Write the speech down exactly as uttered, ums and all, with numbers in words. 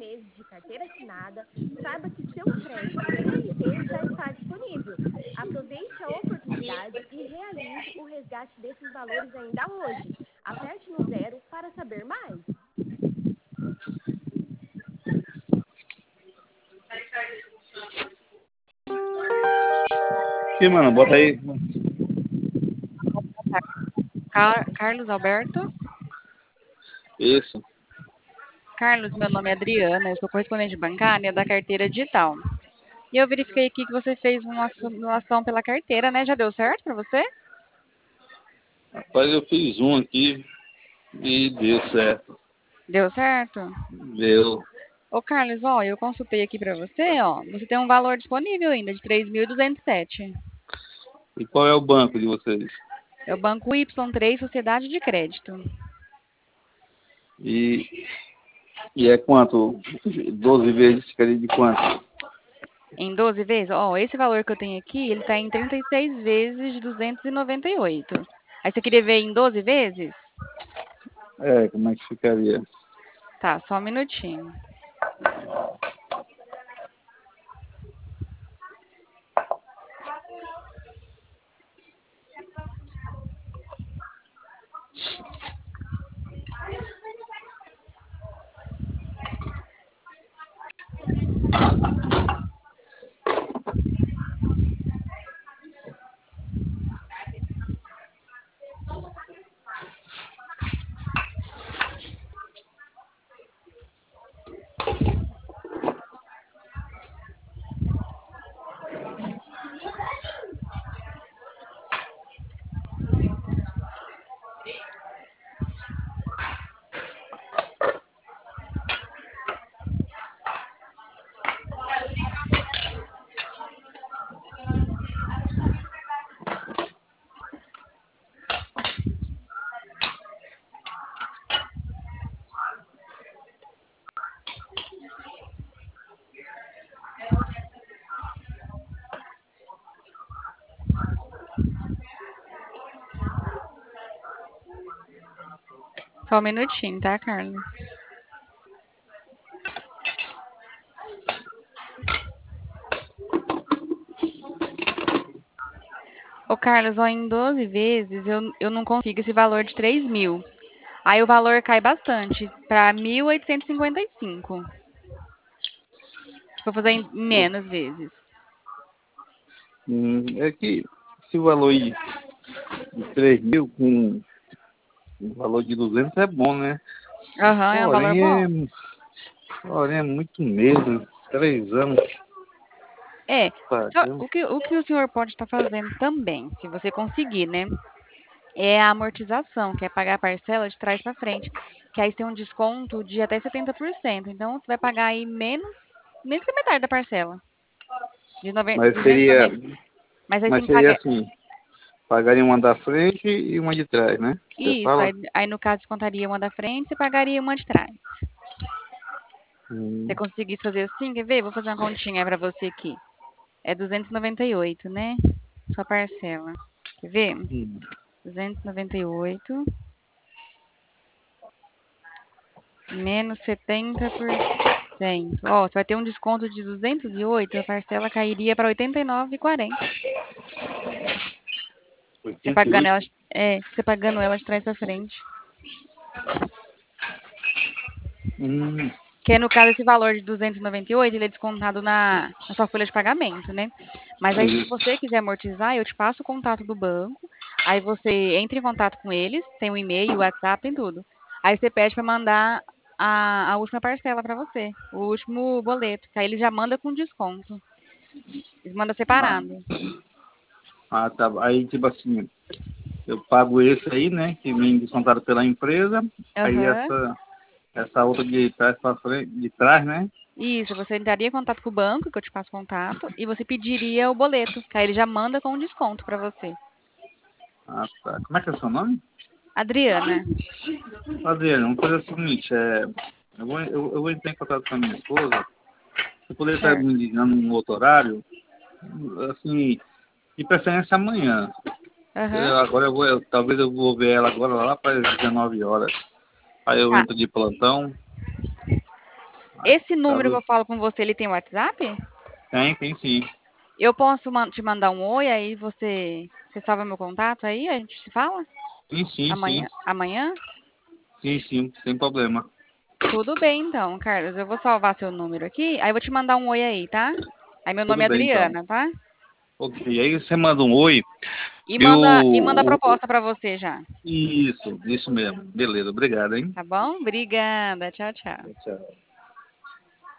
meses de carteira assinada, saiba que seu crédito C L T já está disponível. Aproveite a oportunidade e realize o resgate desses valores ainda hoje. Aperte no zero para saber mais. Sim, mano, bota aí. Car Carlos Alberto? Isso. Carlos, meu nome é Adriana, eu sou correspondente bancária da carteira digital. E eu verifiquei aqui que você fez uma simulação pela carteira, né? Já deu certo para você? Rapaz, eu fiz um aqui e deu certo. Deu certo? Deu. Ô, Carlos, ó, eu consultei aqui para você, ó. Você tem um valor disponível ainda de três mil duzentos e sete. E qual é o banco de vocês? É o Banco Y três Sociedade de Crédito. E, e é quanto? doze vezes ficaria de quanto? Em doze vezes? Ó, esse valor que eu tenho aqui, ele tá em trinta e seis vezes de duzentos e noventa e oito. Aí você queria ver em doze vezes? É, como é que ficaria? Tá, só um minutinho. Só um minutinho, tá, Carlos? Ô, Carlos, ó, em doze vezes eu, eu não consigo esse valor de três mil. Aí o valor cai bastante para mil oitocentos e cinquenta e cinco. Se for fazer em menos vezes. Hum, é que se o valor de, de três mil com o valor de duzentos é bom, né? Aham, é um valor Porém é, bom. porém é muito mesmo. Três anos. É, só Pagando. o que, o que o senhor pode estar fazendo também, se você conseguir, né? É a amortização, que é pagar a parcela de trás para frente. Que aí tem um desconto de até setenta por cento. Então você vai pagar aí menos, menos que a metade da parcela. De noventa, Mas seria, duzentos e noventa. Mas aí você mas tem que seria pagar. assim, pagaria uma da frente e uma de trás, né? Você Isso, fala? aí, aí no caso descontaria uma da frente, você pagaria uma de trás. Se você Hum, conseguisse fazer assim, quer ver? Vou fazer uma continha para você aqui. É duzentos e noventa e oito, né? Sua parcela. Quer ver? hum. duzentos e noventa e oito menos setenta por cento. Ó, você vai ter um desconto de duzentos e oito, a parcela cairia para oitenta e nove e quarenta. Você pagando oitenta e oito. ela, é, você pagando ela de trás para frente. Hum, Que é, no caso, esse valor de duzentos e noventa e oito, ele é descontado na, na sua folha de pagamento, né? Mas aí, se isso. você quiser amortizar, eu te passo o contato do banco, aí você entra em contato com eles, tem o e-mail, o WhatsApp, tem tudo. Aí você pede para mandar a, a última parcela para você, o último boleto, que aí ele já manda com desconto. Eles mandam Ah, separado. ah, tá. Aí, tipo assim, eu pago esse aí, né? Que vem descontado pela empresa. Aí Aham. essa, essa outra de trás para frente, de trás, né? Isso, você entraria em contato com o banco, que eu te passo contato, e você pediria o boleto, que aí ele já manda com desconto para você. Ah, tá. Como é que é o seu nome? Adriana. Adriano, vamos fazer o seguinte, é, eu, vou, eu, eu vou entrar em contato com a minha esposa. Se puder estar Certo. me ligando num outro horário, assim, de preferência amanhã. Aham. Eu, agora eu vou, eu- talvez eu vou ver ela agora lá para as dezenove horas. Aí eu Tá. entro de plantão. Esse número que Sabe? eu falo com você, ele tem WhatsApp? Tem, tem sim. Eu posso man- te mandar um oi, aí você, você salva meu contato aí, a gente se fala? Sim, sim, sim. Amanhã? Amanhã? Sim, sim, sem problema. Tudo bem, então, Carlos. Eu vou salvar seu número aqui, aí eu vou te mandar um oi aí, tá? Aí meu nome Tudo é bem, então. Adriana, tá? Ok, aí você manda um oi. E Eu. manda, e manda a o- o- proposta pra você já, Isso, isso mesmo. Beleza, obrigado, hein? tá bom? Obrigada. Tchau, tchau. Tchau.